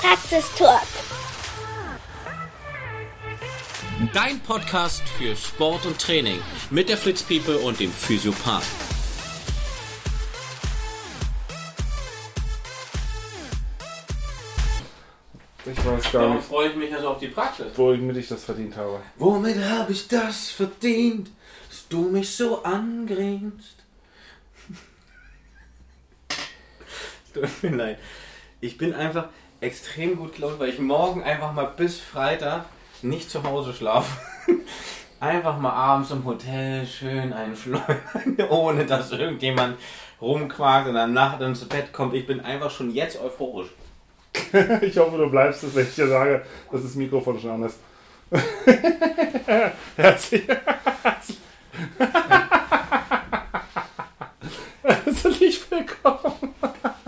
Praxistalk. Dein Podcast für Sport und Training mit der Fritz Piepe und dem Physiopath. Ich weiß gar nicht, freue ich mich also auf die Praxis. womit ich das verdient habe. Womit habe ich das verdient, dass du mich so angrinst? Tut mir leid. Ich bin einfach extrem gut gelaunt, weil ich morgen einfach mal bis Freitag nicht zu Hause schlafe. Einfach mal abends im Hotel schön einen Schleudern, ohne dass irgendjemand rumquakt und dann nachts ins Bett kommt. Ich bin einfach schon jetzt euphorisch. Ich hoffe, du bleibst es, wenn ich dir sage, dass das Mikrofon schon an ist. Herzlich willkommen.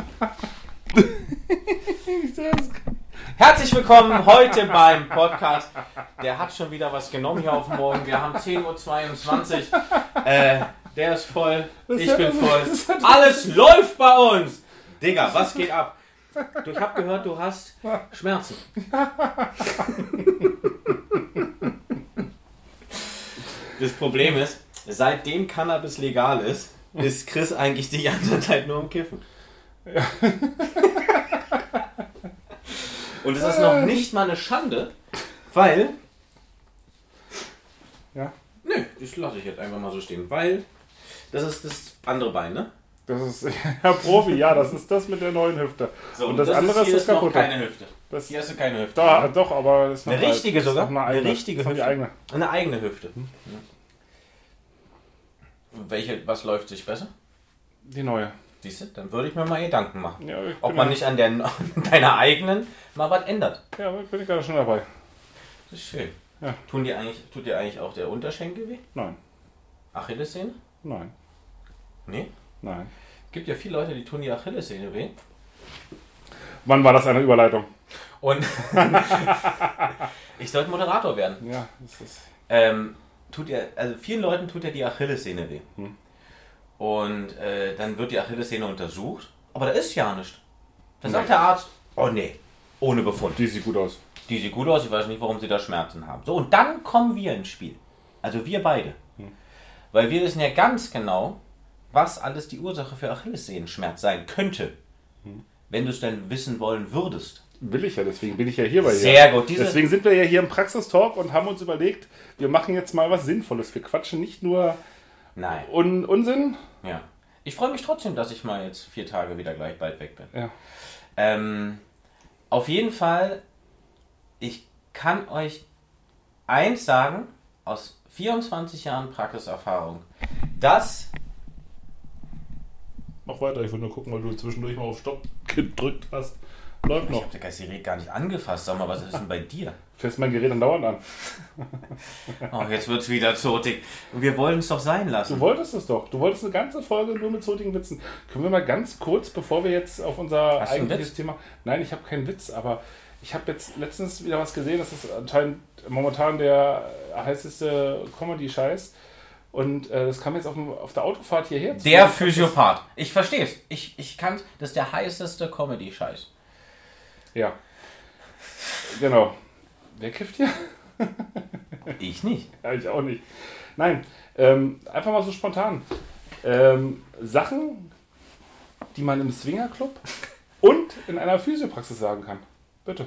Herzlich willkommen heute beim Podcast. Der hat schon wieder was genommen hier auf Morgen. Wir haben 10:22 Uhr. Der ist voll. Ich bin voll. Alles läuft bei uns. Digga, was geht ab? Ich habe gehört, du hast Schmerzen. Das Problem ist, seitdem Cannabis legal ist Chris eigentlich die ganze Zeit nur am Kiffen. Ja. Und es ist noch nicht mal eine Schande, weil... Ja? Nö, das lasse ich jetzt einfach mal so stehen, weil das ist das andere Bein, ne? Das ist ja Profi, ja, das ist das mit der neuen Hüfte. So, und das andere ist das noch kaputte. keine Hüfte. Das Hier hast du keine Hüfte. Da, doch, aber das ist noch eine richtige das ist sogar? noch eine eigene. Eine richtige das ist Hüfte. Die eigene. Eine eigene Hüfte. Ja. Was läuft sich besser? Die neue. Siehst du, dann würde ich mir mal Gedanken machen. Ja, ob man nicht an deiner eigenen mal was ändert. Ja, bin ich gerade schon dabei. Das ist schön. Ja. Tut dir eigentlich auch der Unterschenkel weh? Nein. Achillessehne? Nein. Nee? Nein. Es gibt ja viele Leute, die tun die Achillessehne weh. Wann war das eine Überleitung? Und ich sollte Moderator werden. Ja, das ist... Also vielen Leuten tut ja die Achillessehne weh. Und dann wird die Achillessehne untersucht. Aber da ist ja nichts. Dann sagt der Arzt, oh nee, ohne Befund. Die sieht gut aus. Die sieht gut aus, ich weiß nicht, warum sie da Schmerzen haben. So, und dann kommen wir ins Spiel. Also wir beide. Weil wir wissen ja ganz genau, was alles die Ursache für Achillessehnenschmerz sein könnte. Wenn du es denn wissen wollen würdest. Will ich ja, deswegen bin ich ja hier bei dir. Sehr gut. Deswegen sind wir ja hier im Praxistalk und haben uns überlegt, wir machen jetzt mal was Sinnvolles. Wir quatschen nicht nur Unsinn. Ja. Ich freue mich trotzdem, dass ich mal jetzt 4 Tage wieder gleich bald weg bin. Ja. Auf jeden Fall, ich kann euch eins sagen, aus 24 Jahren Praxiserfahrung, dass... Mach weiter, ich will nur gucken, weil du zwischendurch mal auf Stopp gedrückt hast. Läuft noch. Ich habe das Gerät gar nicht angefasst. Sag mal, was ist denn bei dir? Fährst mein Gerät andauernd an. Oh, jetzt wird's wieder zotig. Wir wollen es doch sein lassen. Du wolltest es doch. Du wolltest eine ganze Folge nur mit zotigen Witzen. Können wir mal ganz kurz, bevor wir jetzt auf unser Hast du einen eigentliches Witz? Thema... Nein, ich habe keinen Witz, aber ich habe jetzt letztens wieder was gesehen. Das ist anscheinend momentan der heißeste Comedy-Scheiß. Und das kam jetzt auf der Autofahrt hierher. Der Physiopath. Ich verstehe es. Ich kann es. Das ist der heißeste Comedy-Scheiß. Ja. Genau. Wer kifft hier? Ich nicht. Ja, ich auch nicht. Nein, einfach mal so spontan. Sachen, die man im Swingerclub und in einer Physiopraxis sagen kann. Bitte.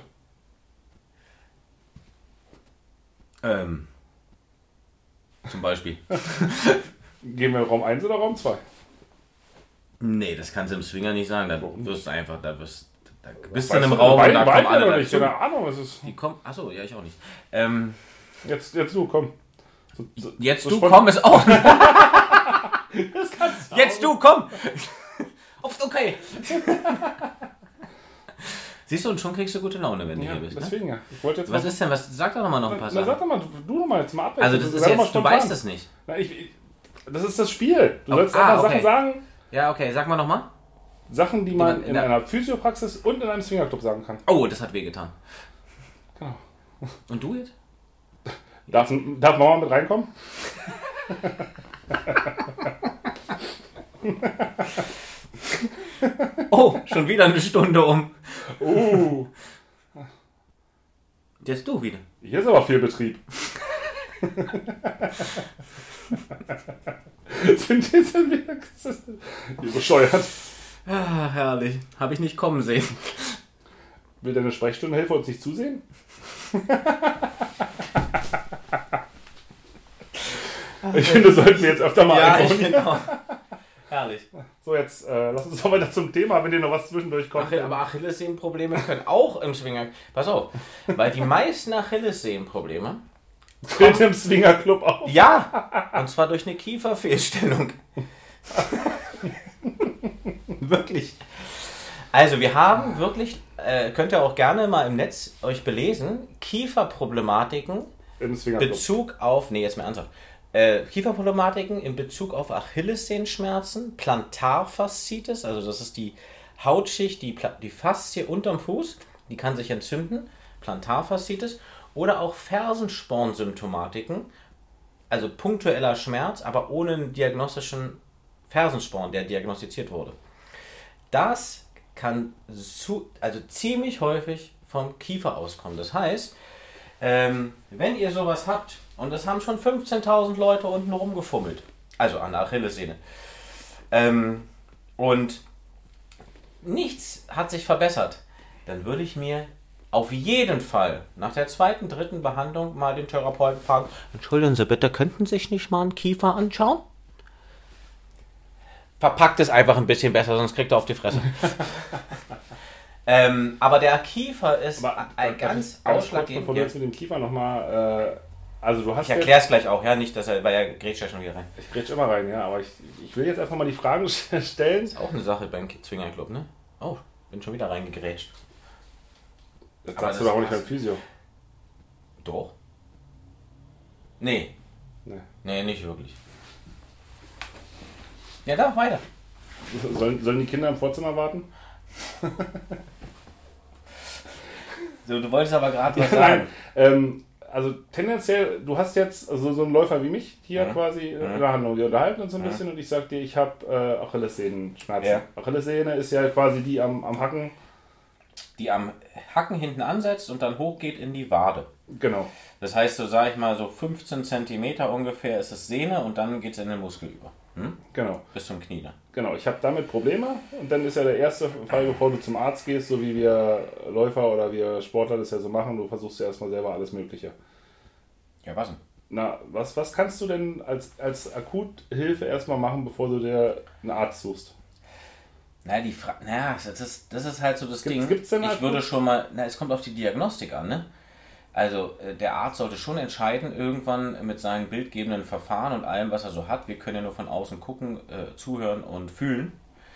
Zum Beispiel. Gehen wir in Raum 1 oder Raum 2? Nee, das kannst du im Swinger nicht sagen. Da wirst du einfach, da bist du in Weißt einem du, Raum und da weiß kommen ich alle noch nicht. dazu. Keine Ahnung, was ist. Die kommen, achso, ja, ich auch nicht. Jetzt du, komm. Jetzt so du, spontan. komm, ist auch. Das kannst Jetzt du, komm! Okay. Siehst du, und schon kriegst du gute Laune, wenn du Ja, hier bist. Ne? deswegen ja. Ich wollte jetzt Was ist denn, sag doch nochmal noch ein paar Na, Sachen. sag doch mal, du doch mal jetzt mal ab. Also das ist jetzt, du weißt es nicht. Na, das ist das Spiel. Du sollst okay. einfach Sachen sagen. Ja, okay, sag mal nochmal. Sachen, die man in einer Physiopraxis und in einem Swingerclub sagen kann. Oh, das hat wehgetan. Genau. Und du jetzt? Darf Mama mit reinkommen? Oh, schon wieder eine Stunde um. Jetzt du wieder. Hier ist aber viel Betrieb. sind wir wie bescheuert. Ah, herrlich. Habe ich nicht kommen sehen. Will deine Sprechstundenhelfer uns nicht zusehen? Ich finde, das sollten wir jetzt öfter mal einbauen. Ich finde auch. Herrlich. So, jetzt lass uns doch weiter zum Thema, wenn dir noch was zwischendurch kommt. Aber Achillessehnenprobleme können auch im Swinger... Pass auf, weil die meisten Achillessehnenprobleme... Tritt im Swingerclub auf. Ja, und zwar durch eine Kieferfehlstellung. Wirklich. Also wir haben wirklich, könnt ihr auch gerne mal im Netz euch belesen, Kieferproblematiken im Swingerclub. Bezug auf... Nee, jetzt mal ernsthaft. Kieferproblematiken in Bezug auf Achillessehenschmerzen, Plantarfaszitis, also das ist die Hautschicht, die Faszie unterm Fuß, die kann sich entzünden, Plantarfaszitis, oder auch Fersenspornsymptomatiken, also punktueller Schmerz, aber ohne einen diagnostischen Fersensporn, der diagnostiziert wurde. Das kann ziemlich häufig vom Kiefer auskommen. Das heißt, wenn ihr sowas habt, und das haben schon 15.000 Leute unten rumgefummelt, also an der Achillessehne, und nichts hat sich verbessert, dann würde ich mir auf jeden Fall nach der 2., 3. Behandlung mal den Therapeuten fragen, entschuldigen Sie bitte, könnten Sie sich nicht mal einen Kiefer anschauen? Verpackt es einfach ein bisschen besser, sonst kriegt er auf die Fresse. Aber der Kiefer ist ein ganz ausschlaggebend. Bevor du jetzt mit dem Kiefer nochmal... also du hast ich erkläre es gleich auch, ja, nicht, dass weil er grätscht ja schon wieder rein. Ich grätsch immer rein, ja, aber ich will jetzt einfach mal die Fragen stellen. Das ist auch eine Sache beim Swingerclub, ne? Oh, bin schon wieder reingegrätscht. Jetzt sagst du doch auch nicht beim Physio. Doch. Nee, nicht wirklich. Ja, da, weiter. Sollen die Kinder im Vorzimmer warten? So, du wolltest aber gerade was sagen. Nein, also tendenziell, du hast jetzt so einen Läufer wie mich hier quasi in der Handlung. Wir unterhalten uns ein bisschen und ich sag dir, ich habe Achillessehnenschmerzen. Ja. Achillessehne ist ja quasi die am Hacken. Die am Hacken hinten ansetzt und dann hochgeht in die Wade. Genau. Das heißt, so sage ich mal, so 15 cm ungefähr ist es Sehne und dann geht es in den Muskel über. Genau. Bis zum Knie. Genau, ich habe damit Probleme und dann ist ja der erste Fall, bevor du zum Arzt gehst, so wie wir Läufer oder wir Sportler das ja so machen, du versuchst ja erstmal selber alles Mögliche. Ja, was denn? Na, was kannst du denn als Akuthilfe erstmal machen, bevor du dir einen Arzt suchst? Das ist halt so das Ding. Gibt's denn ich würde schon mal, es kommt auf die Diagnostik an, ne? Also der Arzt sollte schon entscheiden, irgendwann mit seinen bildgebenden Verfahren und allem, was er so hat, wir können ja nur von außen gucken, zuhören und fühlen.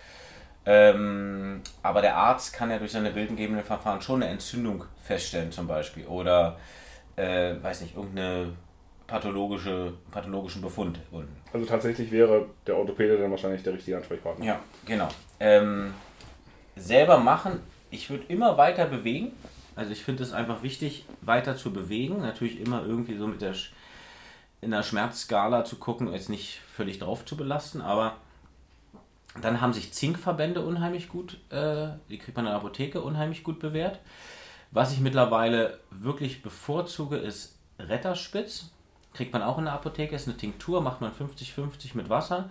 Aber der Arzt kann ja durch seine bildgebenden Verfahren schon eine Entzündung feststellen zum Beispiel oder, irgendeine pathologischen Befund. Also tatsächlich wäre der Orthopäde dann wahrscheinlich der richtige Ansprechpartner. Ja, genau. Selber machen, ich würde immer weiter bewegen. Also ich finde es einfach wichtig, weiter zu bewegen. Natürlich immer irgendwie so in der Schmerzskala zu gucken, jetzt nicht völlig drauf zu belasten, aber dann haben sich Zinkverbände unheimlich gut, die kriegt man in der Apotheke unheimlich gut bewährt. Was ich mittlerweile wirklich bevorzuge, ist Retterspitz. Kriegt man auch in der Apotheke, ist eine Tinktur, macht man 50-50 mit Wasser.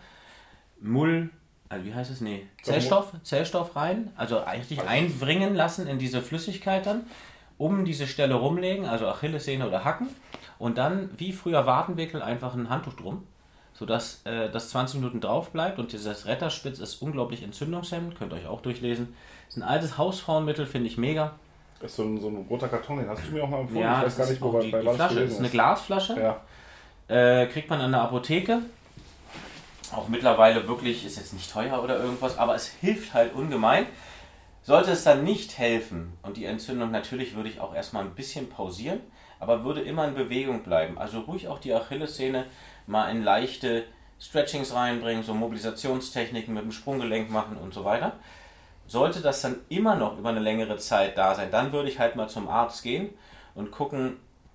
Zellstoff rein, also richtig einbringen lassen in diese Flüssigkeit dann, um diese Stelle rumlegen, also Achillessehne oder Hacken und dann wie früher Wadenwickel einfach ein Handtuch drum, sodass das 20 Minuten drauf bleibt und dieses Retterspitz ist unglaublich entzündungshemmend, könnt ihr euch auch durchlesen. Ist ein altes Hausfrauenmittel, finde ich mega. Das ist so ein roter Karton, den hast du mir auch mal empfohlen. Ja, ich weiß gar nicht, wo die Flasche ist eine Glasflasche, kriegt man an der Apotheke. Auch mittlerweile wirklich, ist jetzt nicht teuer oder irgendwas, aber es hilft halt ungemein. Sollte es dann nicht helfen und die Entzündung, natürlich würde ich auch erstmal ein bisschen pausieren, aber würde immer in Bewegung bleiben. Also ruhig auch die Achillessehne mal in leichte Stretchings reinbringen, so Mobilisationstechniken mit dem Sprunggelenk machen und so weiter. Sollte das dann immer noch über eine längere Zeit da sein, dann würde ich halt mal zum Arzt gehen und gucken,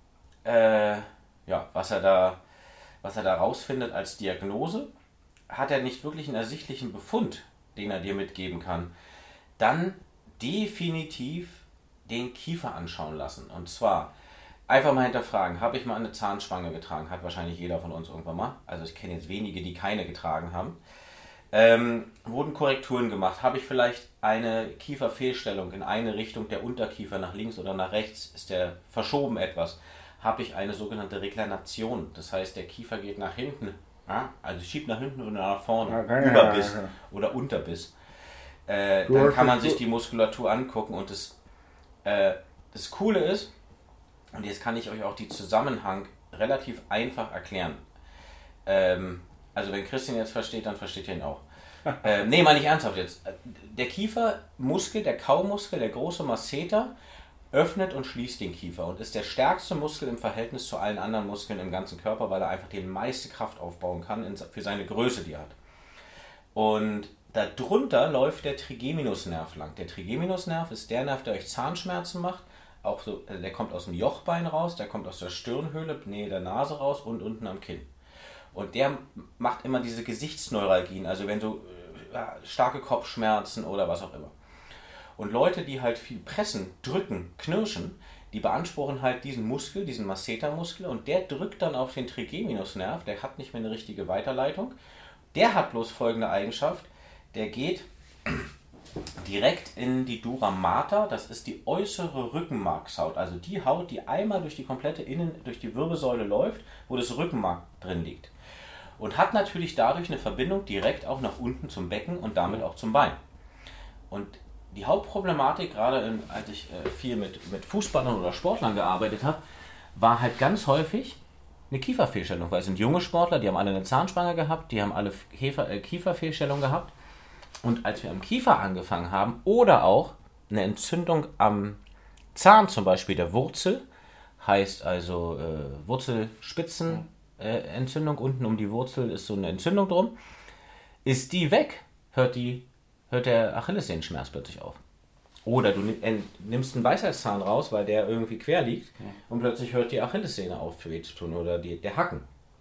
was er da rausfindet als Diagnose. Hat er nicht wirklich einen ersichtlichen Befund, den er dir mitgeben kann, dann definitiv den Kiefer anschauen lassen. Und zwar Einfach mal hinterfragen, habe ich mal eine Zahnspange getragen? Hat wahrscheinlich jeder von uns irgendwann mal. Also ich kenne jetzt wenige, die keine getragen haben. Wurden Korrekturen gemacht? Habe ich vielleicht eine Kieferfehlstellung in eine Richtung, der Unterkiefer nach links oder nach rechts? Ist der verschoben etwas? Habe ich eine sogenannte Reklination? Das heißt, der Kiefer geht nach hinten. Ja? Also schiebt nach hinten oder nach vorne. Überbiss oder Unterbiss. Dann kann man sich die Muskulatur angucken. Und das Coole ist, und jetzt kann ich euch auch die Zusammenhang relativ einfach erklären. Also wenn Christian jetzt versteht, dann versteht ihr ihn auch. Nee, mal nicht ernsthaft jetzt. Der Kiefermuskel, der Kaumuskel, der große Masseter, öffnet und schließt den Kiefer und ist der stärkste Muskel im Verhältnis zu allen anderen Muskeln im ganzen Körper, weil er einfach die meiste Kraft aufbauen kann für seine Größe, die er hat. Und darunter läuft der Trigeminusnerv lang. Der Trigeminusnerv ist der Nerv, der euch Zahnschmerzen macht. Auch so, der kommt aus dem Jochbein raus, der kommt aus der Stirnhöhle, Nähe der Nase raus und unten am Kinn. Und der macht immer diese Gesichtsneuralgien, also wenn du starke Kopfschmerzen oder was auch immer. Und Leute, die halt viel pressen, drücken, knirschen, die beanspruchen halt diesen Muskel, diesen Massetermuskel, und der drückt dann auf den Trigeminusnerv, der hat nicht mehr eine richtige Weiterleitung. Der hat bloß folgende Eigenschaft, der geht direkt in die Dura mater, das ist die äußere Rückenmarkshaut, also die Haut, die einmal durch die komplette durch die Wirbelsäule läuft, wo das Rückenmark drin liegt. Und hat natürlich dadurch eine Verbindung direkt auch nach unten zum Becken und damit auch zum Bein. Und die Hauptproblematik, gerade als ich viel mit Fußballern oder Sportlern gearbeitet habe, war halt ganz häufig eine Kieferfehlstellung, weil es sind junge Sportler, die haben alle eine Zahnspange gehabt, die haben alle Kieferfehlstellung gehabt. Und als wir am Kiefer angefangen haben oder auch eine Entzündung am Zahn, zum Beispiel der Wurzel, heißt also Wurzelspitzenentzündung, unten um die Wurzel ist so eine Entzündung drum, ist die weg, hört der Achillessehenschmerz plötzlich auf. Oder du nimmst einen Weisheitszahn raus, weil der irgendwie quer liegt und plötzlich hört die Achillessehne auf weh zu tun oder der Hacken.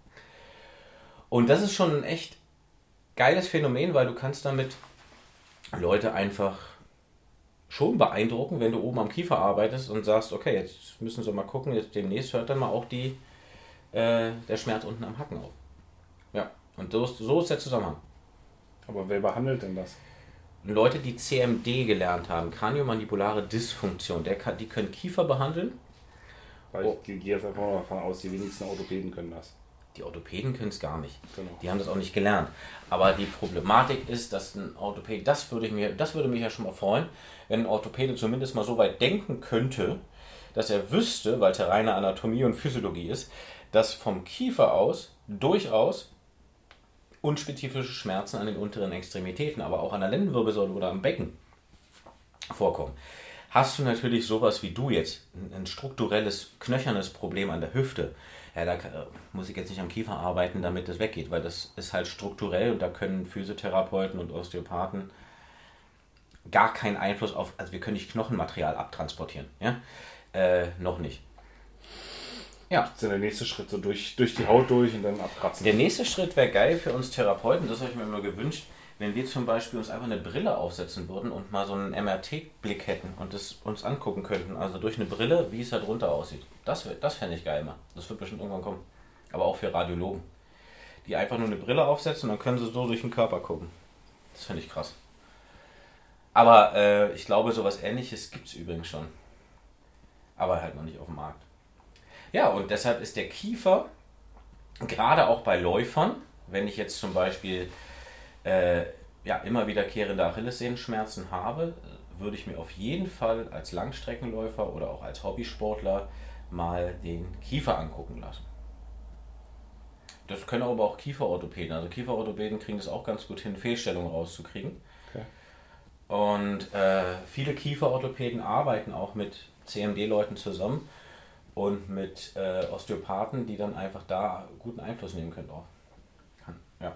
Und das ist schon ein echt geiles Phänomen, weil du kannst damit Leute einfach schon beeindrucken, wenn du oben am Kiefer arbeitest und sagst, okay, jetzt müssen sie mal gucken, jetzt demnächst hört dann mal auch der Schmerz unten am Hacken auf. Ja, und so ist der Zusammenhang. Aber wer behandelt denn das? Leute, die CMD gelernt haben, Kraniomandibulare Dysfunktion, die können Kiefer behandeln. Weil ich gehe jetzt einfach mal davon aus, die wenigsten Orthopäden können das. Die Orthopäden können es gar nicht. Genau. Die haben das auch nicht gelernt. Aber die Problematik ist, dass ein Orthopäde, das würde mich ja schon mal freuen, wenn ein Orthopäde zumindest mal so weit denken könnte, dass er wüsste, weil es ja reine Anatomie und Physiologie ist, dass vom Kiefer aus durchaus unspezifische Schmerzen an den unteren Extremitäten, aber auch an der Lendenwirbelsäule oder am Becken vorkommen. Hast du natürlich sowas wie du jetzt, ein strukturelles, knöchernes Problem an der Hüfte, ja, da muss ich jetzt nicht am Kiefer arbeiten, damit das weggeht, weil das ist halt strukturell und da können Physiotherapeuten und Osteopathen gar keinen Einfluss auf, also wir können nicht Knochenmaterial abtransportieren, ja? Noch nicht. Ja. Das ist ja der nächste Schritt, so durch die Haut durch und dann abkratzen. Der nächste Schritt wäre geil für uns Therapeuten, das habe ich mir immer gewünscht, wenn wir zum Beispiel uns einfach eine Brille aufsetzen würden und mal so einen MRT-Blick hätten und das uns angucken könnten, also durch eine Brille, wie es da drunter aussieht. Das fände ich geil immer. Das wird bestimmt irgendwann kommen. Aber auch für Radiologen. Die einfach nur eine Brille aufsetzen und dann können sie so durch den Körper gucken. Das finde ich krass. Aber ich glaube, sowas Ähnliches gibt es übrigens schon. Aber halt noch nicht auf dem Markt. Ja, und deshalb ist der Kiefer, gerade auch bei Läufern, wenn ich jetzt zum Beispiel immer wiederkehrende Achillessehenschmerzen habe, würde ich mir auf jeden Fall als Langstreckenläufer oder auch als Hobbysportler mal den Kiefer angucken lassen. Das können aber auch Kieferorthopäden. Also Kieferorthopäden kriegen das auch ganz gut hin, Fehlstellungen rauszukriegen. Okay. Und viele Kieferorthopäden arbeiten auch mit CMD-Leuten zusammen und mit Osteopathen, die dann einfach da guten Einfluss nehmen können auch. Ja.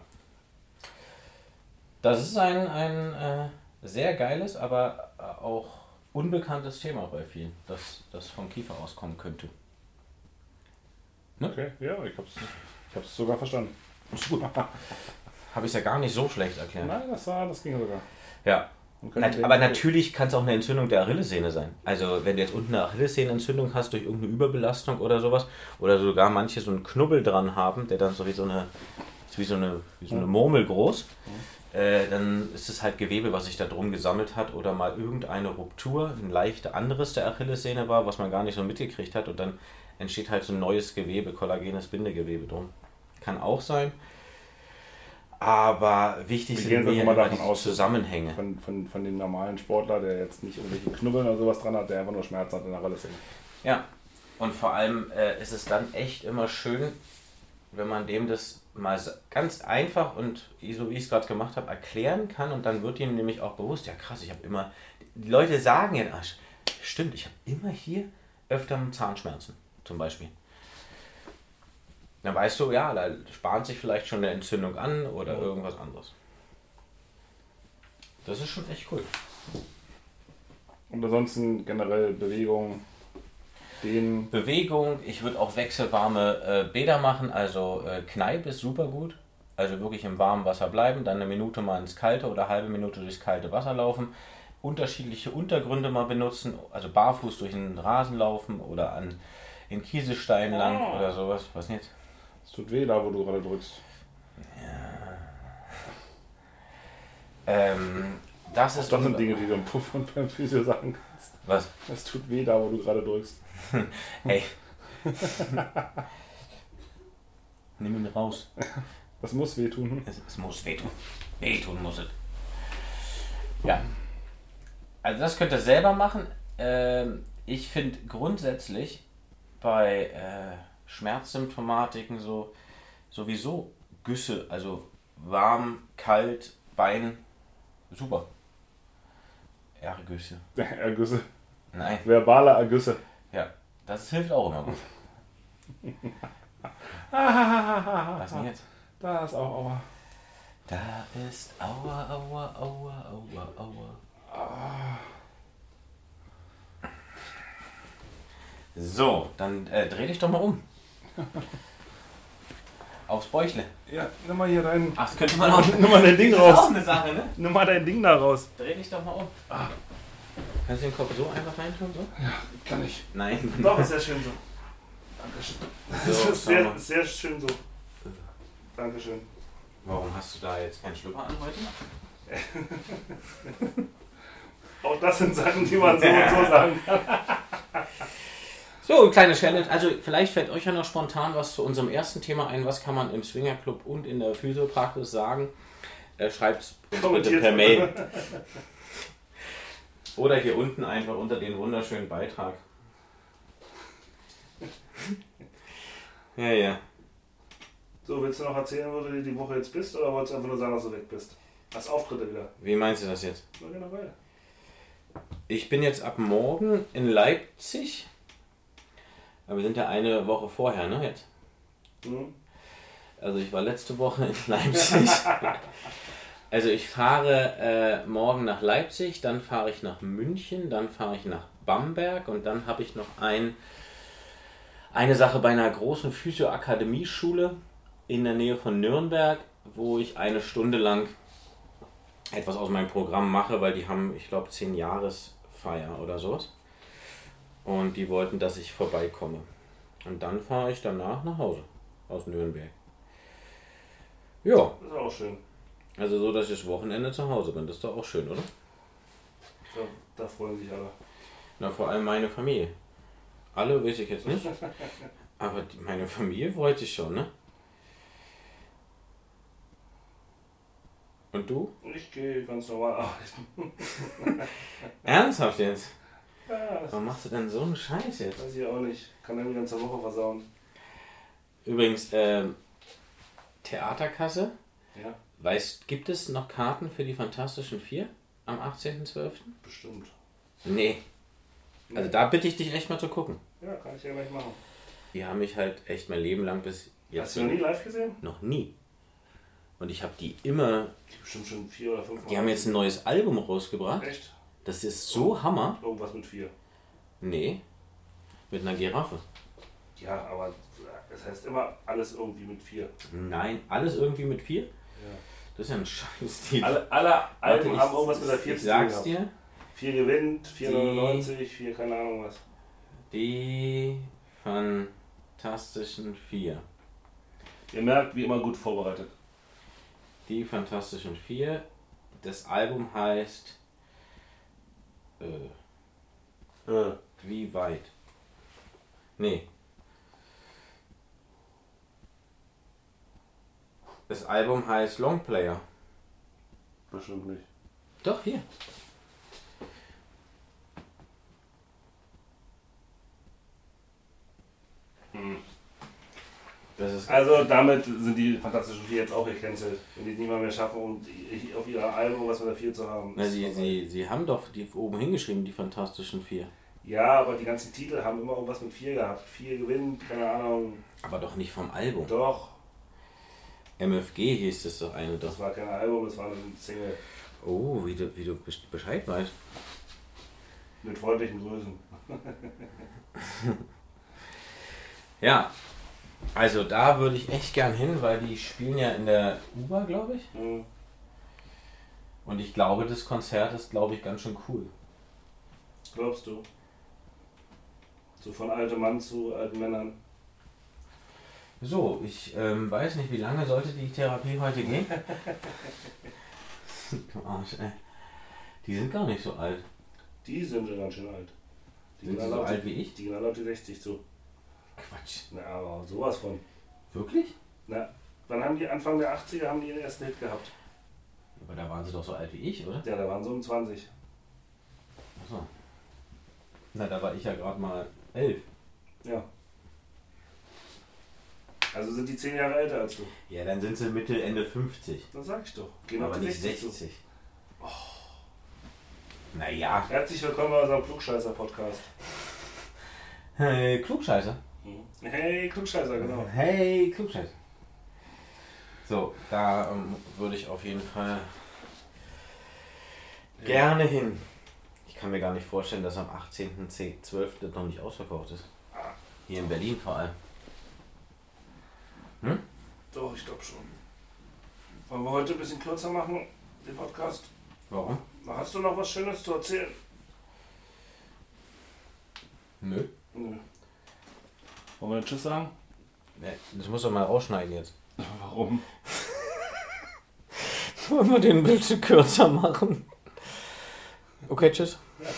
Das ist ein sehr geiles, aber auch unbekanntes Thema bei vielen, dass das vom Kiefer auskommen könnte. Ne? Okay, ja, ich hab's sogar verstanden. Ist gut. Habe ich es ja gar nicht so schlecht erklärt. Nein, das ging sogar. Ja. Aber natürlich kann es auch eine Entzündung der Achillessehne sein. Also wenn du jetzt unten eine Achillessehnenentzündung hast durch irgendeine Überbelastung oder sowas, oder sogar manche so einen Knubbel dran haben, der dann so wie so eine Murmel groß, dann ist es halt Gewebe, was sich da drum gesammelt hat oder mal irgendeine Ruptur, ein leichter anderes der Achillessehne war, was man gar nicht so mitgekriegt hat und dann entsteht halt so ein neues Gewebe, kollagenes Bindegewebe drum. Kann auch sein. Aber wichtig sind mir immer die Zusammenhänge. Von dem normalen Sportler, der jetzt nicht irgendwelche Knubbeln oder sowas dran hat, der einfach nur Schmerzen hat in der Achillessehne. Ja, und vor allem ist es dann echt immer schön, wenn man dem das mal ganz einfach und so wie ich es gerade gemacht habe, erklären kann und dann wird ihm nämlich auch bewusst, ja krass, ich habe immer, die Leute sagen ja, stimmt, ich habe immer hier öfter Zahnschmerzen zum Beispiel. Dann weißt du, ja, da spart sich vielleicht schon eine Entzündung an oder irgendwas anderes. Das ist schon echt cool. Und ansonsten generell Bewegung, Bewegung, ich würde auch wechselwarme Bäder machen, also Kneipp ist super gut. Also wirklich im warmen Wasser bleiben, dann eine Minute mal ins kalte oder eine halbe Minute durchs kalte Wasser laufen. Unterschiedliche Untergründe mal benutzen, also barfuß durch den Rasen laufen oder in Kieselsteinen lang oder sowas. Was denn jetzt? Es tut weh da, wo du gerade drückst. Ja. Das sind Dinge, die du im Puff und beim Physio sagen kannst. Was? Es tut weh da, wo du gerade drückst. Hey. Nimm ihn raus. Das muss wehtun. Es muss wehtun. Wehtun muss es. Ja. Also das könnt ihr selber machen. Ich finde grundsätzlich bei Schmerzsymptomatiken sowieso Güsse, also warm, kalt, Bein, super. Ergüsse. Ergüsse. Nein. Verbale Ergüsse. Ja, das hilft auch immer gut. Was denn jetzt? Da ist auch Aua. Da ist Aua, Aua, Aua, Aua, Aua. So, dann dreh dich doch mal um. Aufs Bäuchle. Ja, nimm mal hier dein. Ach, das könnte man auch. Nimm mal dein Ding raus. Das ist auch eine Sache, ne? Nimm mal dein Ding da raus. Dreh dich doch mal um. Kannst du den Kopf so einfach reintun? So? Ja, kann ich. Nein. Doch, ist sehr schön so. Dankeschön. So, das ist sehr schön so. Dankeschön. Warum hast du da jetzt keinen Schlüpper an heute? Auch das sind Sachen, die man so und so sagen kann. So, eine kleine Challenge. Also vielleicht fällt euch ja noch spontan was zu unserem ersten Thema ein. Was kann man im Swingerclub und in der Physiopraxis sagen? Schreibt es bitte per Mail. Oder hier unten einfach unter den wunderschönen Beitrag. Ja. So, willst du noch erzählen, wo du die Woche jetzt bist, oder wolltest du einfach nur sagen, dass du weg bist? Als Auftritte wieder. Wie meinst du das jetzt? Na, generell. Ich bin jetzt ab morgen in Leipzig. Aber wir sind ja eine Woche vorher, ne, jetzt? Mhm. Also ich war letzte Woche in Leipzig. Also ich fahre morgen nach Leipzig, dann fahre ich nach München, dann fahre ich nach Bamberg und dann habe ich noch eine Sache bei einer großen Physio-Akademie-Schule in der Nähe von Nürnberg, wo ich eine Stunde lang etwas aus meinem Programm mache, weil die haben, ich glaube, 10-Jahres-Feier oder sowas. Und die wollten, dass ich vorbeikomme. Und dann fahre ich danach nach Hause aus Nürnberg. Ja. Das ist auch schön. Also so, dass ich das Wochenende zu Hause bin. Das ist doch auch schön, oder? Ja, da freuen sich alle. Na, vor allem meine Familie. Alle weiß ich jetzt nicht. Aber meine Familie freut sich schon, ne? Und du? Ich gehe ganz normal arbeiten. Ernsthaft jetzt? Ja, Warum machst du denn so einen Scheiß jetzt? weiß ich auch nicht. Kann er die ganze Woche versauen. Übrigens, Theaterkasse. Ja. Gibt es noch Karten für die Fantastischen Vier am 18.12.? Bestimmt. Nee. Also da bitte ich dich echt mal zu gucken. Ja, kann ich ja gleich machen. Die haben mich halt echt mein Leben lang bis jetzt... Hast du noch nie live gesehen? Noch nie. Und ich habe die immer... Bestimmt schon 4 oder 5 Mal. Die haben jetzt ein neues Album rausgebracht. Echt? Das ist so Hammer. Irgendwas mit 4. Nee. Mit einer Giraffe. Ja, aber das heißt immer alles irgendwie mit 4. Nein, alles irgendwie mit 4? Ja. Das ist ja ein Scheiß-Titel. Alle Alben haben irgendwas mit der 4 zu tun. Ich sag's dir. 4 gewinnt, 4,99, 4 keine Ahnung was. Die Fantastischen 4. Ihr merkt, wie immer gut vorbereitet. Die Fantastischen 4. Das Album heißt Wie weit? Nee. Das Album heißt Longplayer. Bestimmt nicht. Doch, hier. Das ist also damit sind die Fantastischen 4 jetzt auch gecancelt, wenn die es nicht mal mehr schaffen, um auf ihrer Album was mit der 4 zu haben. Na, sie haben doch die oben hingeschrieben, die Fantastischen 4. Ja, aber die ganzen Titel haben immer irgendwas mit 4 gehabt. 4 gewinnt, keine Ahnung. Aber doch nicht vom Album. Doch. MFG hieß das doch eine doch. Das war kein Album, das war eine Single. Oh, wie du Bescheid weißt. Mit freundlichen Grüßen. Ja, also da würde ich echt gern hin, weil die spielen ja in der UBA, glaube ich. Mhm. Und ich glaube, das Konzert ist, glaube ich, ganz schön cool. Glaubst du? So von altem Mann zu alten Männern. So, ich weiß nicht, wie lange sollte die Therapie heute gehen? Du Arsch, ey. Die sind gar nicht so alt. Die sind schon ganz schön alt. Die sind sie so alt wie ich? Die gehen alle auf die 60 zu. Quatsch. Na, aber sowas von. Wirklich? Na, wann haben die Anfang der 80er haben die ihren ersten Hit gehabt? Aber da waren sie doch so alt wie ich, oder? Ja, da waren sie um 20. Achso. Na, da war ich ja gerade mal 11. Ja. Also sind die 10 Jahre älter als du. Ja, dann sind sie Mitte, Ende 50. Das sag ich doch. Gehen aber auf die nicht 60. 60. Oh. Naja. Herzlich willkommen bei unserem Klugscheißer-Podcast. Hey, Klugscheißer. Hey, Klugscheißer, genau. Hey, Klugscheißer. So, da würde ich auf jeden Fall gerne hin. Ich kann mir gar nicht vorstellen, dass am 18.12. das noch nicht ausverkauft ist. Hier in Berlin vor allem. Hm? Doch, ich glaube schon. Wollen wir heute ein bisschen kürzer machen, den Podcast? Warum? Hast du noch was Schönes zu erzählen? Nö. Nö. Wollen wir Tschüss sagen? Nee, das muss doch mal rausschneiden jetzt. Warum? Wollen wir den ein bisschen kürzer machen? Okay, tschüss.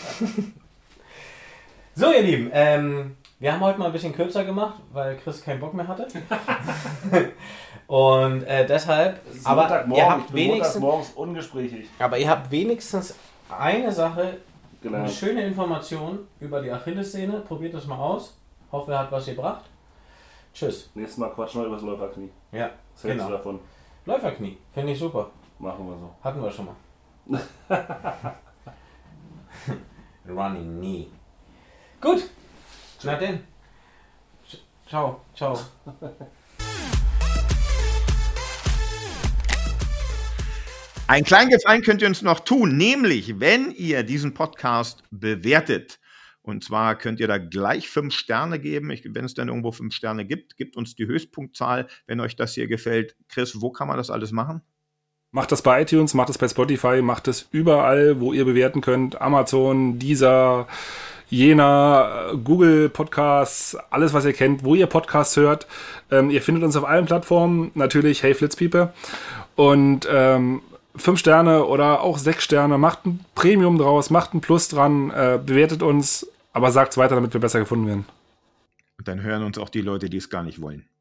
So, ihr Lieben, wir haben heute mal ein bisschen kürzer gemacht, weil Chris keinen Bock mehr hatte. Und deshalb, aber ihr habt montagsmorgens ungesprächig. Aber ihr habt wenigstens eine Sache, genau. Eine schöne Information über die Achillessehne. Probiert das mal aus. Hoffe, er hat was gebracht. Tschüss. Nächstes Mal quatschen wir über das Läuferknie. Ja, was hältst du davon? Läuferknie, finde ich super. Machen wir so. Hatten wir schon mal. Running Knee. Gut. Na denn. Ciao, ciao. Einen kleinen Gefallen könnt ihr uns noch tun, nämlich wenn ihr diesen Podcast bewertet. Und zwar könnt ihr da gleich 5 Sterne geben. Wenn es dann irgendwo 5 Sterne gibt, gebt uns die Höchstpunktzahl, wenn euch das hier gefällt. Chris, wo kann man das alles machen? Macht das bei iTunes, macht das bei Spotify, macht es überall, wo ihr bewerten könnt. Amazon, Deezer, Jena, Google Podcasts, alles was ihr kennt, wo ihr Podcasts hört. Ihr findet uns auf allen Plattformen, natürlich Hey Flitzpiepe. Und 5 Sterne oder auch 6 Sterne, macht ein Premium draus, macht ein Plus dran, bewertet uns, aber sagt es weiter, damit wir besser gefunden werden. Und dann hören uns auch die Leute, die es gar nicht wollen.